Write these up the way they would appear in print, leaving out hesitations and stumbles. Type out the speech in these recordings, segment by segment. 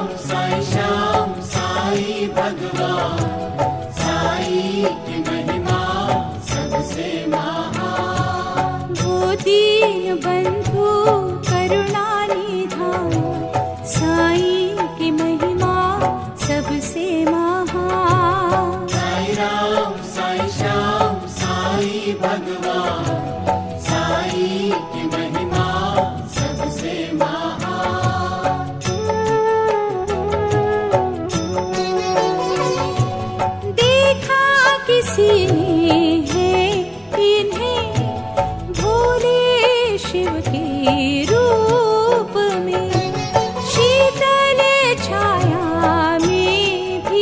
साई श्याम साई भगवान, साई की महिमा सबसे महान। वो दीन बंधु करुणा निधान, साई की महिमा सबसे महान। साई राम साई श्याम साई भगवान, साई की महिमा सबसे महान। देखा किसी ने है इन्हें भोले शिव के रूप में, शीतल छाया में भी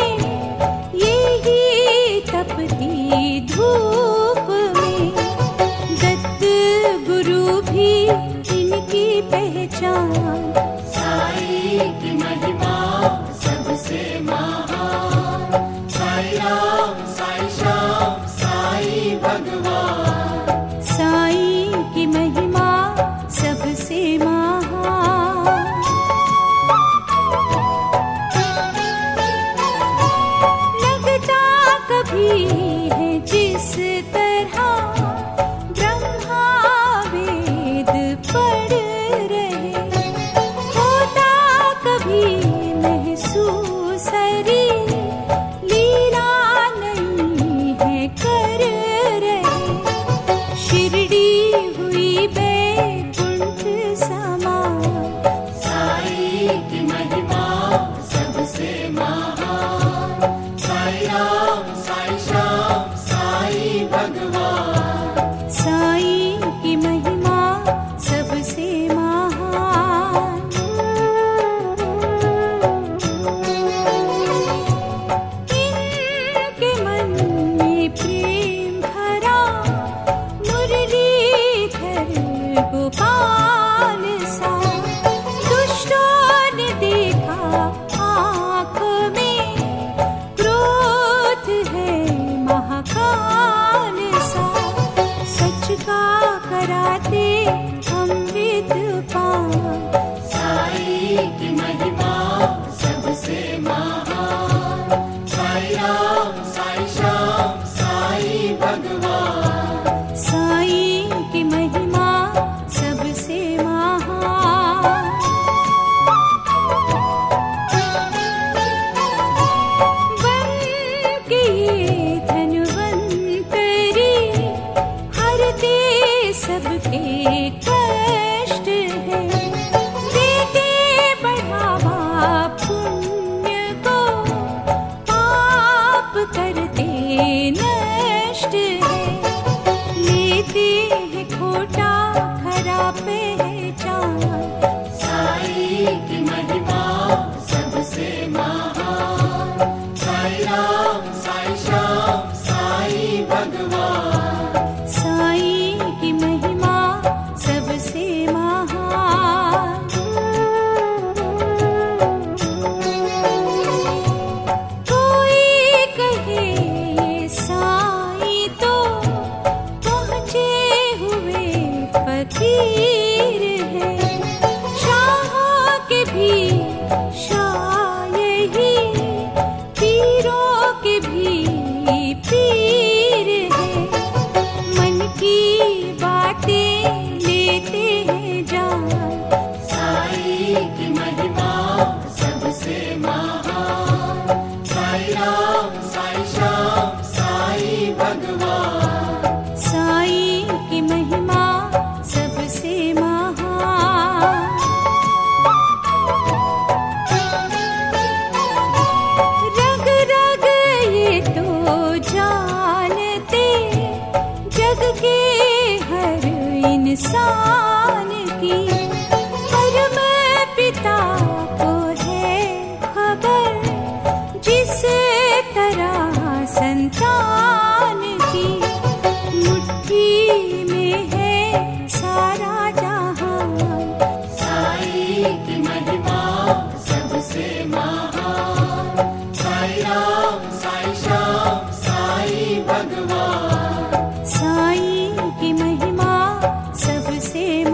यही तपती धूप में। दत्त गुरु भी इनकी पहचान, साई की महिमा सबसे महान। साई राम साई श्याम साई भगवान, साई की महिमा सबसे महान। लगता कभी है जिस तरह ब्रह्मा वेद पढ़ रहे, होता कभी महसूस हरी लीला नहीं है कर रहे। शिरडी हुई बैकुंठ समान, साई की महिमा सबसे महान। साई राम साई श्याम साई भगवान, साई की महिमा सबसे महान। इनके मन में प्रेम भरा मुरलीधर गोपाल सा, दुष्टों ने देखा आँख में क्रोध है महाकाल सा। सच का कराते अमृत पान, साई की महिमा सबसे महान। साई राम साई श्याम साई भगवान, साई की महिमा सबसे महान। बन के ये धन्वंतरी हरते सबके कष्ट है, देते बढ़ावा पुण्य को, पाप करते नष्ट है। लेते हैं खोटा खरा पहचान, साई की महिमा सबसे महान। साई राम साई श्याम साई भगवान, साई की महिमा सबसे महान। कोई कहे ये साई तो पहुँचे हुए फकीर है, शाहों के भी शाह यही, पीरों के भी पीर है। मन की बातें लेते हैं जान, साई की महिमा सबसे महान। साई राम साई श्याम साई भगवान, साई की महिमा सबसे महान। रग रग ये तो जानते जग के हर इंसान की, परम पिता को है खबर जिस तरह संतान की। मुट्ठी में है सारा जहान, साई की महिमा सबसे महान। साई राम साई श्याम साई भगवान, साई की महिमा सबसे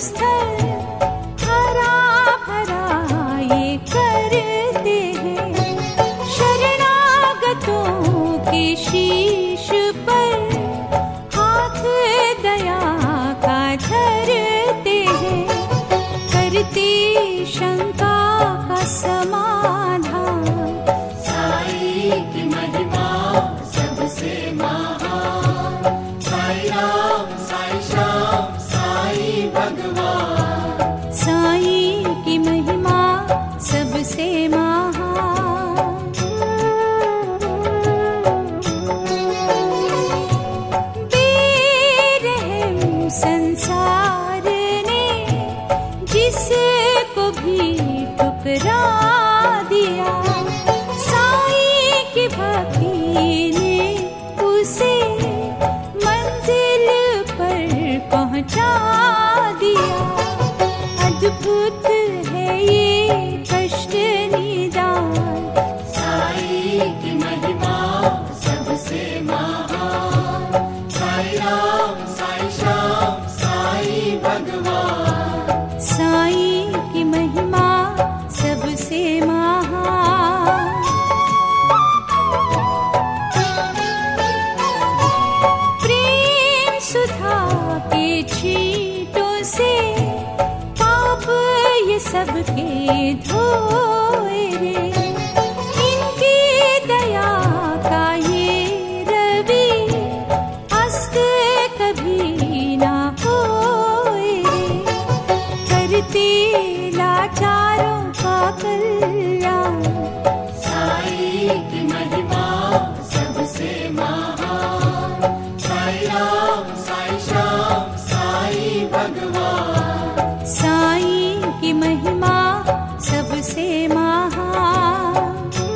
स्थल हरा भरा ये करते हैं। शरणागतों के शीश पर हाथ दया का धरते हैं। करते शंका का समाधान, साई की महिमा सबसे महान। साई राम, साई श्याम, साई भगवान। साई की महिमा सबसे महान। बेरहम संसार ने जिसको भी ठुकरा दिया, साई की भक्ति ने उसे मंजिल पर पहुंचा दिया। अद्भुत है ये कष्ट निदान, साई की महिमा सबसे महान। साई राम, साई श्याम, साई भगवान। साई की महिमा सबसे महान। प्रेम सुधा के छींटों से पाप ये सबके धोए रे। इनकी दया का ये रवि अस्त कभी ना होए रे। करते लाचारों का कल्याण, साई की महिमा सबसे महान। साई राम, साई श्याम, साई भगवान। साई की महिमा सबसे महान।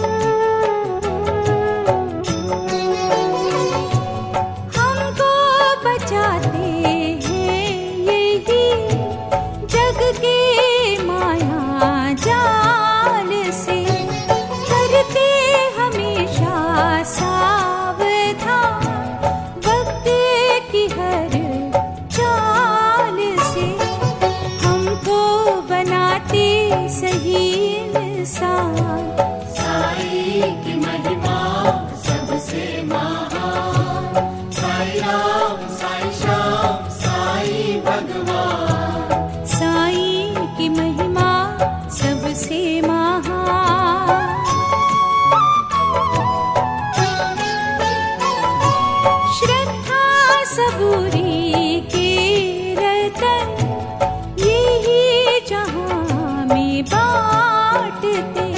हमको बचाते हैं यही जग के माया जाल से। करते हमेशा सावधान वक्त की हर चाल से। हमको बनाते सही इंसान, साई की महिमा सबसे महान। साई राम, साई श्याम, साई भगवान। साई की महिमा सबसे महान। श्रद्धा सबूरी के रतन यही जहां में बांटते।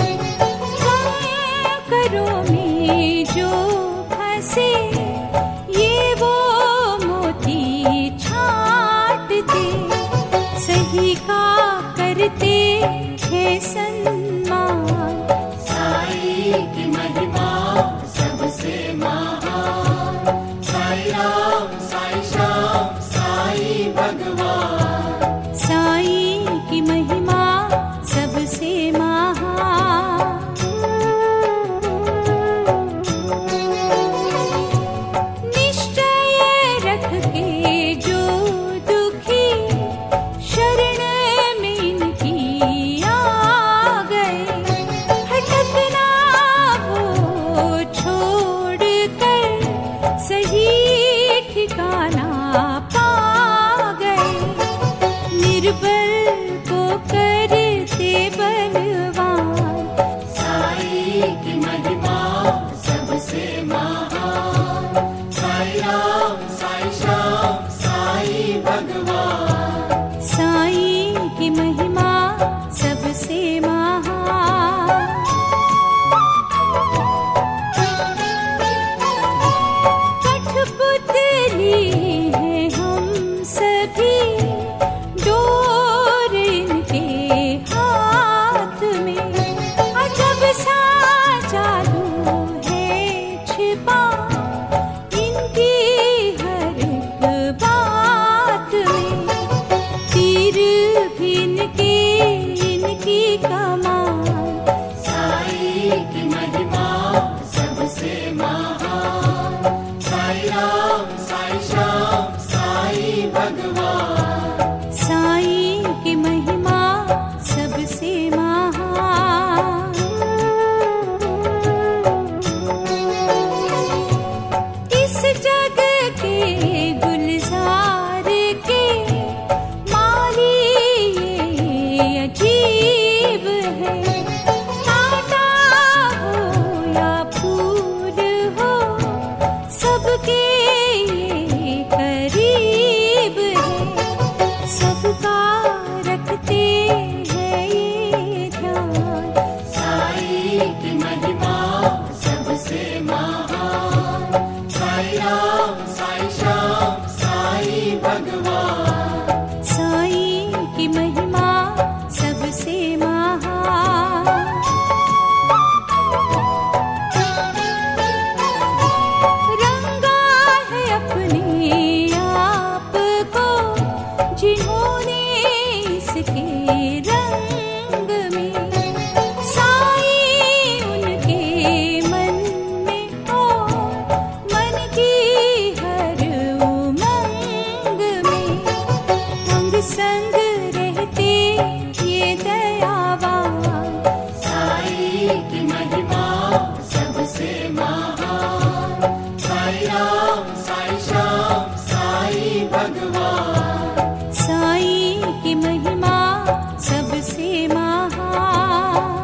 कंकरों में जो फंसे ये वो मोती छांटते। सही का करते हैं सम्मान, साई की महिमा सबसे महान। साई राम, साई श्याम, साई भगवान। साई की महिमा सबसे महान। निश्चय रख के जो दुखी शरण में इनकी आ गए, भटकना वो छोड़ कर सही ठिकाना पा गए। निर्बल को करते बलवान, साई की महिमा सबसे महान। साई राम, साई श्याम, साई भगवान। साई की महिमा सबसे महान। कठपुतली है हम सभी, डोर इनके हाथ में। अजब सा जादू है छिपा इनकी जग के गुलजार के माली ये अजीब है। कांटा हो या फूल हो सबके ये करीब है। सबका रखते हैं ये ध्यान। साई की महिमा सबसे महान। साई राम साई श्याम साई भगवान। साई की महिमा सबसे महान। रंगा है अपने आप को जिन्होंने इसके रंग में। साई उनके मन में हो मन की हर उमंग में। अंग संग रहते ये दयावान। साई की महिमा सबसे महान। साई राम साई श्याम साई भगवान। साई की महिमा सबसे महान।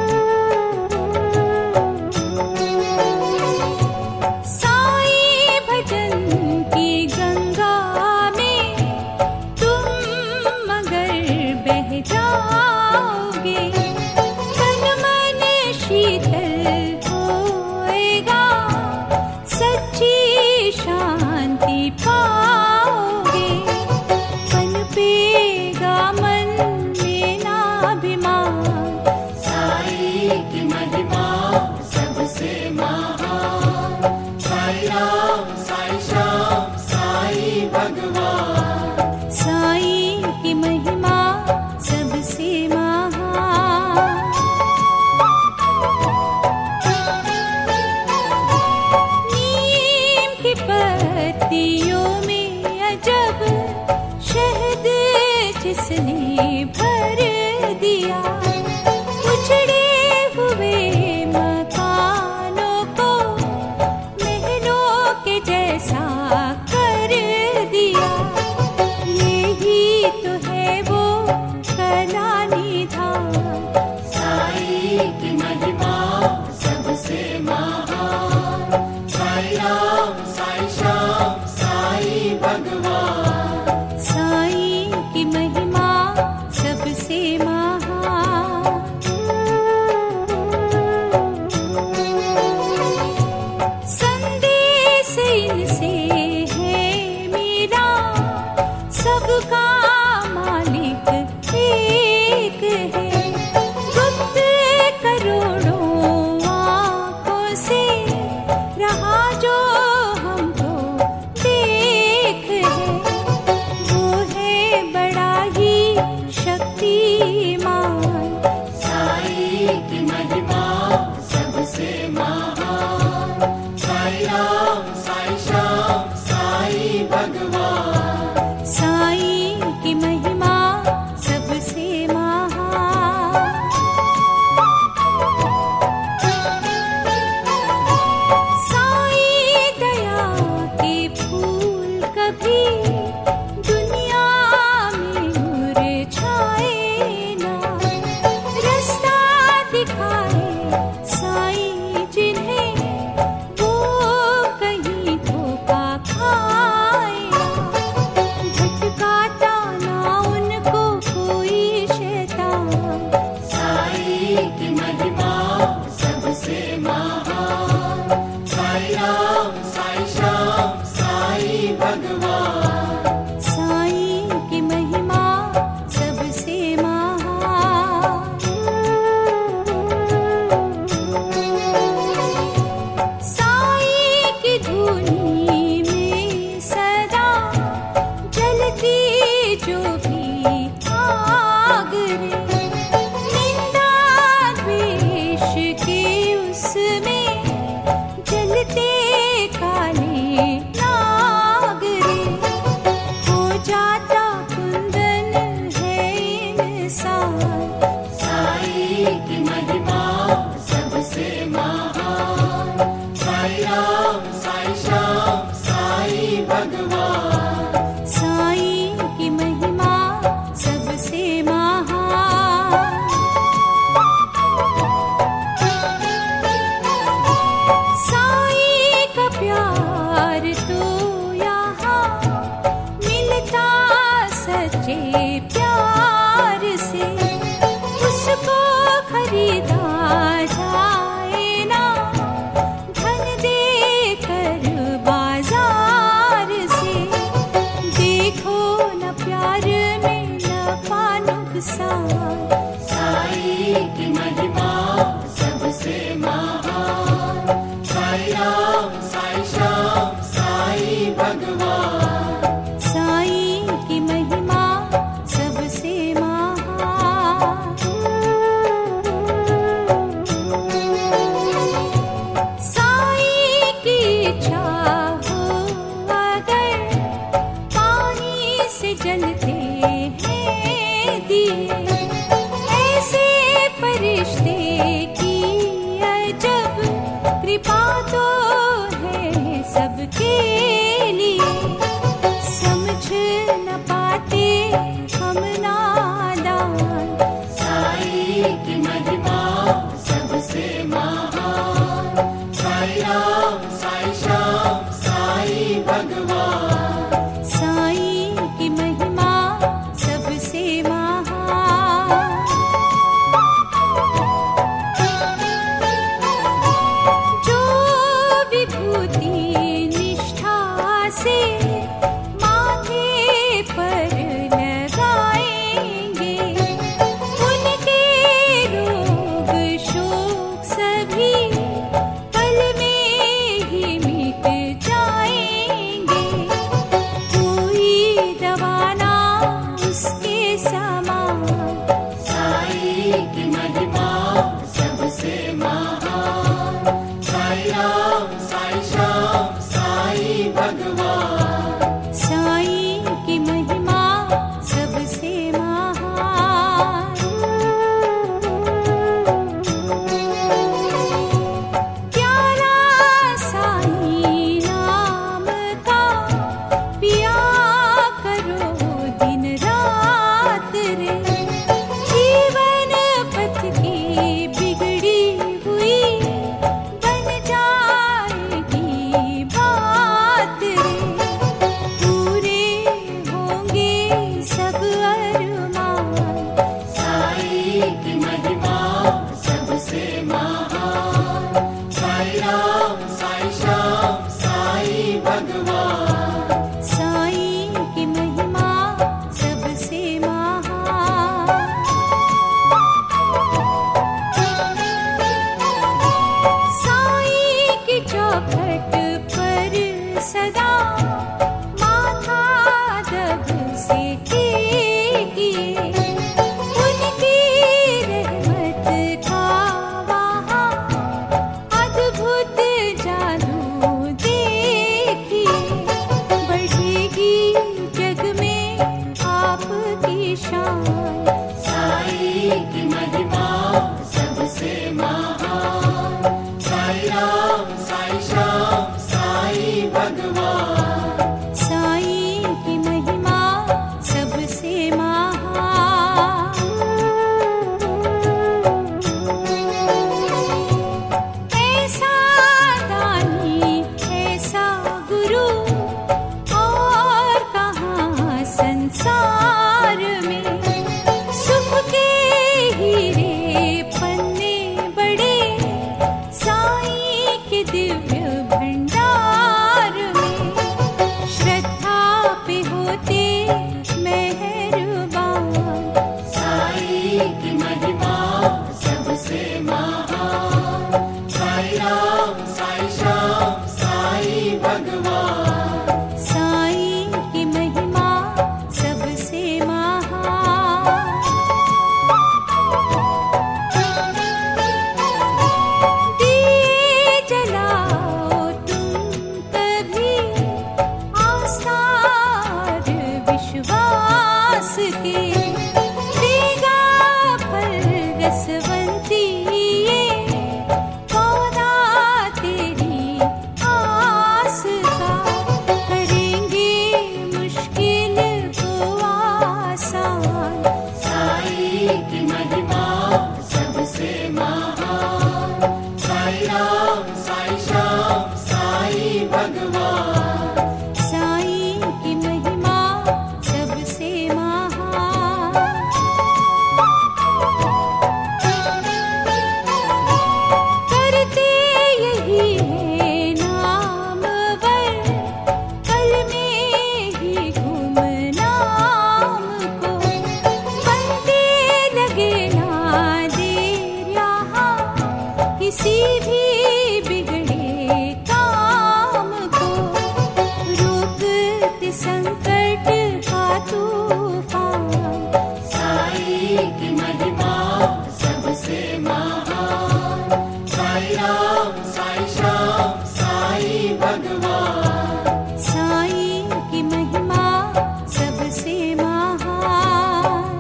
साई भजन की गंगा में तुम मगर बह जाओगे। तन मन शीतल होएगा सच्ची शांति पाओगे। पनपेगा मन में नाभिमान। साई की महिमा सबसे महान। साई राम साई श्याम साई भगवान। साई की महिमा सबसे महान। नीम की पत्तियों में अजब शहद जिसने भर दिया। उजड़े हुए मकानों को महलों के जैसा कर दिया। यही तो है वो कला निधान। साई की महिमा सबसे महान। साई राम साई श्याम साई भगवान। साई की महिमा सबसे महान। संदेश इनसे है मेरा सबका मालिक एक है। गुप्त करोड़ों आँखों से रहा जो हमको देख है। वो है बड़ा ही शक्तिमान। साई की महिमा सबसे महान। साई राम साई श्याम साई भगवान। साई की महिमा सबसे महान। साई दया के फूल कभी दुनिया में मुरझाए ना। रास्ता दिखाए साई जिन्हें वो कहीं धोखा खाए ना। भटकाता ना उनको कोई शैतान। साई की महिमा सबसे महान। साई राम साई श्याम साई भगवान। साई की महिमा सबसे महान। साई की धुनी में सदा जलती जो भी आग रे। निंदा द्वेष के उसमें जलते काले नाग रे। भगवान। साईं की महिमा सबसे महान। साईं का प्यार तो यहाँ मिलता सच्चे प्यार से, उसको खरीदा जाए ना धन देकर बाजार से। देखो न प्यार में नफा नुकसान, साईं की महिमा सबसे महान। साई राम साई श्याम साई भगवान। साईं की महिमा सबसे महान। साईं की इच्छा हो अगर पानी से जलते हैं दिए, ऐसे फरिश्ते की अजब कृपा तो है सबके लिए। समझ न पाते हम नादान, साईं की महिमा सबसे महान। साई राम साई श्याम साई भगवान। साईं की महिमा सबसे महान। जो विभूति निष्ठा से माथे पर लगाएंगे, उनके रोग शोक सभी पल में ही मिट जाएंगे। कोई दवा ना उसके समान, साईं की महिमा सबसे महान। साई राम साई श्याम साई भगवान। साईं की महिमा सबसे महान। प्यारा साईं नाम का पिया करो दिन रात रे, जीवन पथ की बिगड़ी हुई बन जाएगी बात रे। पूरे होंगे सब अरमान, साईं की महिमा सबसे महान। साई राम साई श्याम साई भगवान। साईं की महिमा सबसे महान। साईं की चौखट पर सदा माथा दब से टेकिए, उनकी रहमत का वहाँ अद्भुत जादू देखिए। बढ़ेगी जग में आपकी शान, साईं की महिमा सबसे महान। साई राम साई श्याम साई भगवान। साईं की महिमा सबसे महान। ऐसा दानी ऐसा गुरु और कहाँ संसार में, सुख के हीरे पन्ने बड़े साईं के दिव्य भंडार में। श्रद्धा पे होते मेहरबान, साईं की महिमा सबसे महान। साई राम साई श्याम साई भगवान। साईं की महिमा सबसे महान। दिए जलाओ तुम कभी आसार विश्वास के, देगा फल रसवंती ये पौधा तेरी आस का। करेंगे संकट का तूफान। साई की महिमा सबसे महान। साई राम साई श्याम साई भगवान। साई की महिमा सबसे महान।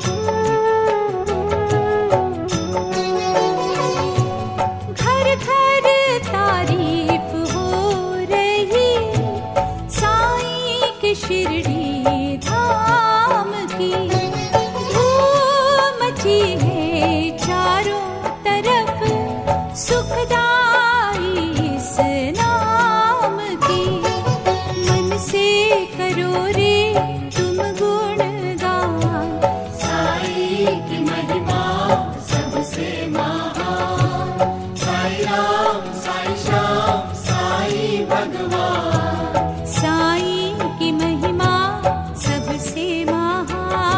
घर घर तारीफ हो रही साई के शिरडी धाम की। धूम मची है चारों तरफ सुखदाई इस नाम की। मन से करो रे तुम गुणगान। साई की महिमा सबसे महान। साई राम साई श्याम साई भगवान। साई की महिमा सबसे महान।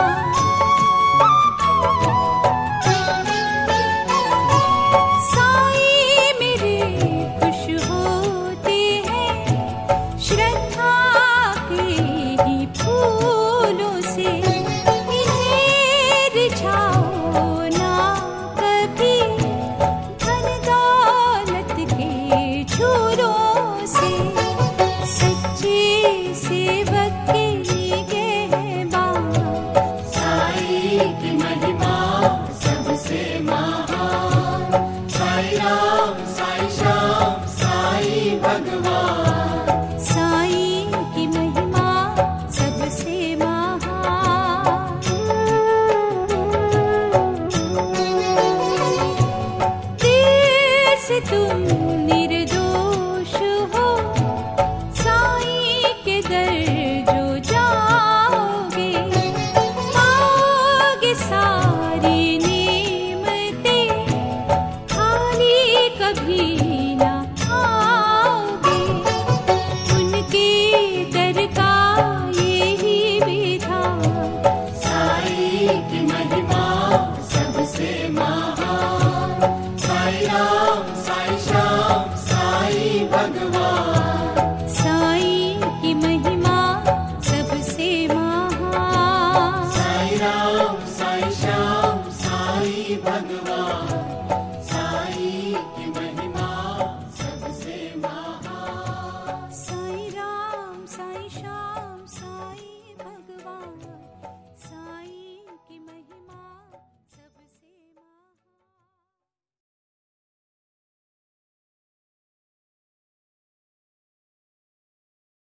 साई मेरे खुश होते हैं श्रद्धा के ही फूलों से। इन्हें रिझाओ ना कभी धन दौलत के झूलों से। सच्चे सेवक के निगहबान। साई की महिमा सबसे महान। साई राम साई श्याम साई भगवान। साई की महिमा सबसे महान। दिल से तुम निर्दोष हो साई के दर जो जाओगे। पाओगे सारी नेमतें खाली कभी ना आओगे। उनके दर का यही विधान। साई की महिमा सबसे महान। साई राम साई श्याम साई भगवान। साई की महिमा